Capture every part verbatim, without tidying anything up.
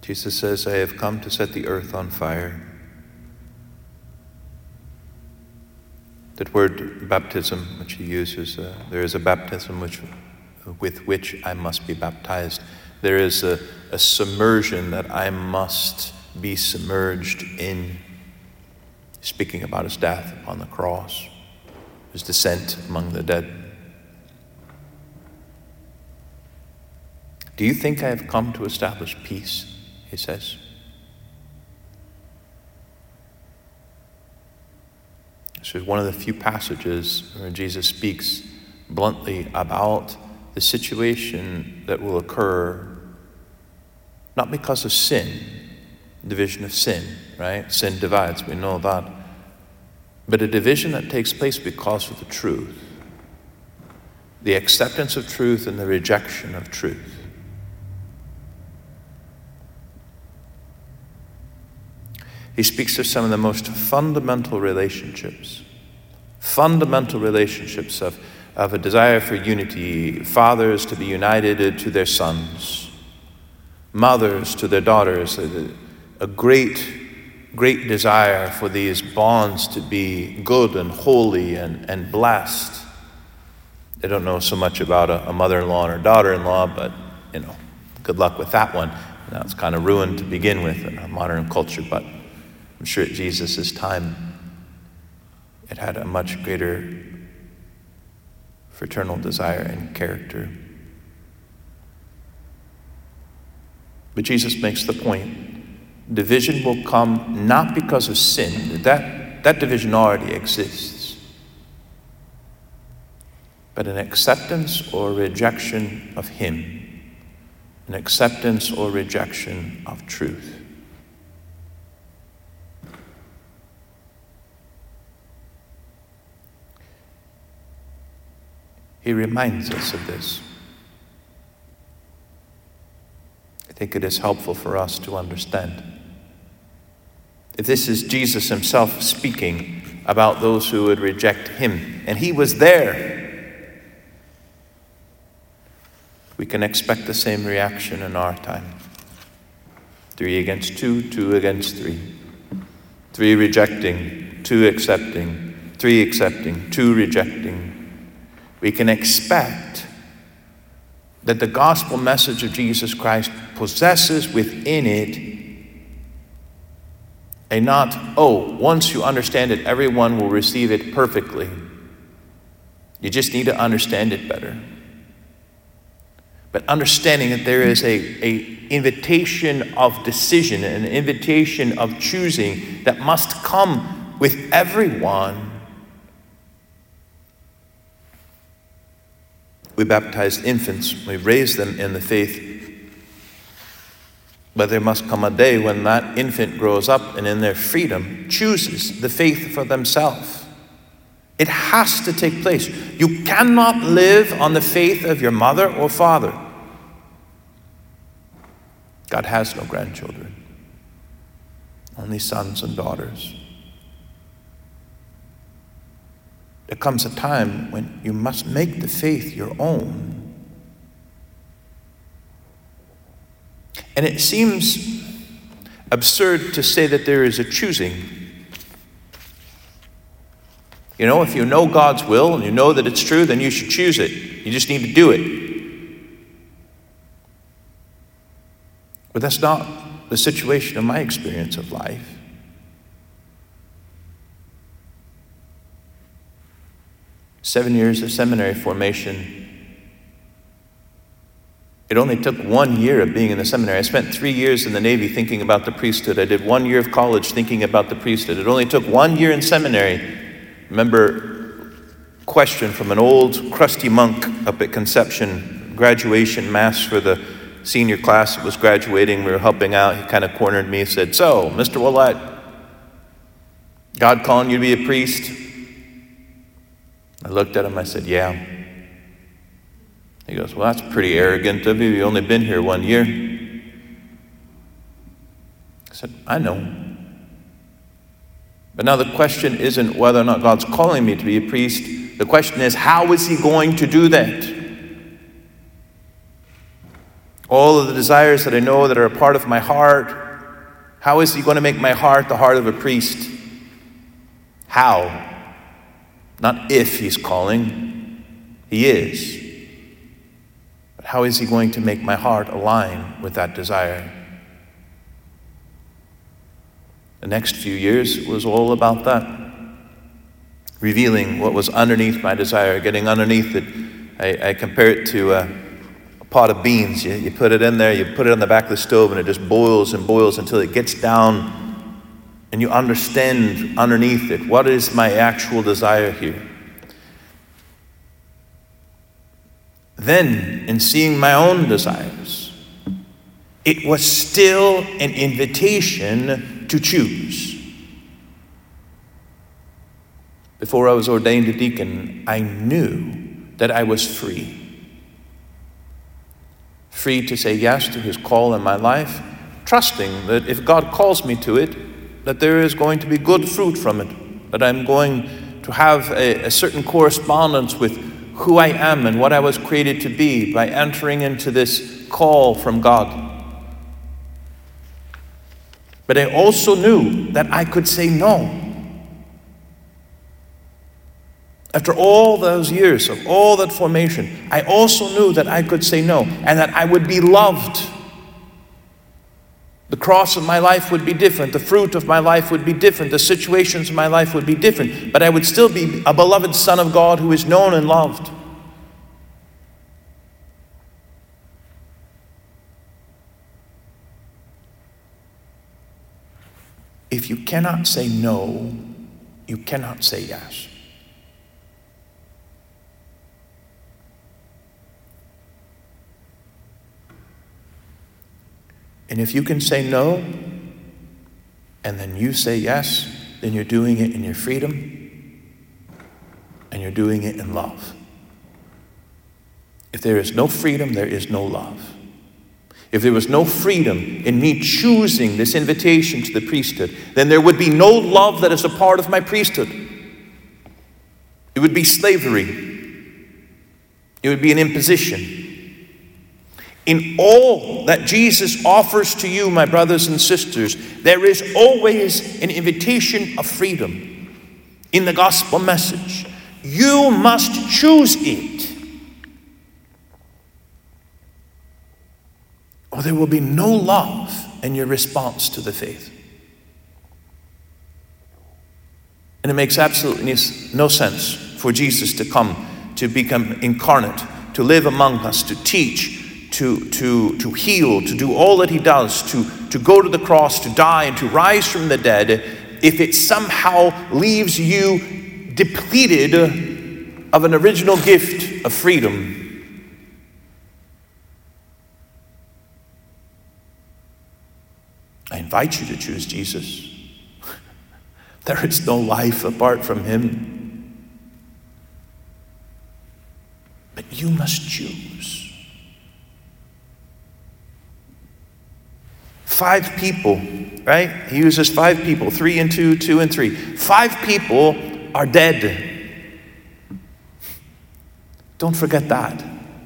Jesus says, I have come to set the earth on fire. That word baptism, which he uses, uh, there is a baptism which, with which I must be baptized. There is a, a submersion that I must be submerged in. Speaking about his death upon the cross, his descent among the dead. Do you think I have come to establish peace? He says. This is one of the few passages where Jesus speaks bluntly about the situation that will occur, not because of sin, division of sin, right? Sin divides, we know that. But a division that takes place because of the truth. The acceptance of truth and the rejection of truth. He speaks of some of the most fundamental relationships. Fundamental relationships of, of a desire for unity. Fathers to be united to their sons. Mothers to their daughters. A, a great, great desire for these bonds to be good and holy and, and blessed. They don't know so much about a, a mother-in-law and a daughter-in-law, but, you know, good luck with that one. Now it's kind of ruined to begin with in our modern culture, but I'm sure at Jesus' time, it had a much greater fraternal desire and character. But Jesus makes the point, division will come not because of sin. That, that division already exists. But an acceptance or rejection of him. An acceptance or rejection of truth. He reminds us of this. I think it is helpful for us to understand. If this is Jesus himself speaking about those who would reject him, and he was there, we can expect the same reaction in our time. Three against two, two against three. Three rejecting, two accepting, three accepting, two rejecting. We can expect that the gospel message of Jesus Christ possesses within it a not, oh, once you understand it, everyone will receive it perfectly. You just need to understand it better. But understanding that there is a, a invitation of decision, an invitation of choosing that must come with everyone. We baptize infants, we raise them in the faith, but there must come a day when that infant grows up and in their freedom chooses the faith for themselves. It has to take place. You cannot live on the faith of your mother or father. God has no grandchildren, only sons and daughters. There comes a time when you must make the faith your own. And it seems absurd to say that there is a choosing. You know, if you know God's will and you know that it's true, then you should choose it. You just need to do it. But that's not the situation of my experience of life. Seven years of seminary formation. It only took one year of being in the seminary. I spent three years in the Navy thinking about the priesthood. I did one year of college thinking about the priesthood. It only took one year in seminary. Remember, question from an old crusty monk up at Conception, graduation mass for the senior class that was graduating. We were helping out. He kind of cornered me and said, "So, Mister Willett, God calling you to be a priest?" I looked at him, I said, "Yeah." He goes, "Well, that's pretty arrogant of you. You've only been here one year." I said, "I know. But now the question isn't whether or not God's calling me to be a priest. The question is, how is he going to do that? All of the desires that I know that are a part of my heart, how is he going to make my heart the heart of a priest? How? Not if he's calling, he is. But how is he going to make my heart align with that desire? The next few years was all about that. Revealing what was underneath my desire, getting underneath it. I, I compare it to a, a pot of beans. You, you put it in there, you put it on the back of the stove, and it just boils and boils until it gets down, and you understand underneath it, what is my actual desire here? Then, in seeing my own desires, it was still an invitation to choose. Before I was ordained a deacon, I knew that I was free. Free to say yes to his call in my life, trusting that if God calls me to it, that there is going to be good fruit from it, that I'm going to have a, a certain correspondence with who I am and what I was created to be by entering into this call from God. But I also knew that I could say no. After all those years of all that formation, I also knew that I could say no and that I would be loved. The cross of my life would be different. The fruit of my life would be different. The situations of my life would be different. But I would still be a beloved son of God who is known and loved. If you cannot say no, you cannot say yes. And if you can say no, and then you say yes, then you're doing it in your freedom, and you're doing it in love. If there is no freedom, there is no love. If there was no freedom in me choosing this invitation to the priesthood, then there would be no love that is a part of my priesthood. It would be slavery. It would be an imposition. In all that Jesus offers to you, my brothers and sisters, there is always an invitation of freedom in the gospel message. You must choose it, or there will be no love in your response to the faith. And it makes absolutely no sense for Jesus to come, to become incarnate, to live among us, to teach, To, to, to heal, to do all that he does, to, to go to the cross, to die, and to rise from the dead, if it somehow leaves you depleted of an original gift of freedom. I invite you to choose Jesus. There is no life apart from him. But you must choose. Five people, right? He uses five people, three and two, two and three. Five people are dead. Don't forget that.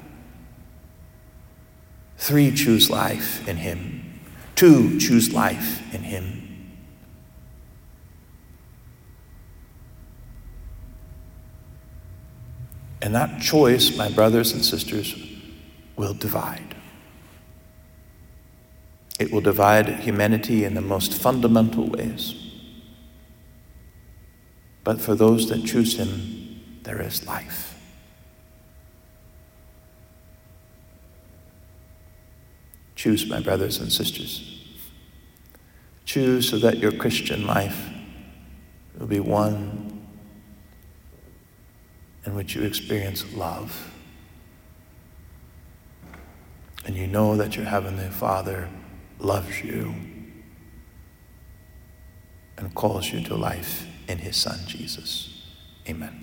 Three choose life in him. Two choose life in him. And that choice, my brothers and sisters, will divide. It will divide humanity in the most fundamental ways. But for those that choose him, there is life. Choose, my brothers and sisters. Choose so that your Christian life will be one in which you experience love. And you know that your Heavenly Father loves you and calls you to life in his Son, Jesus. Amen.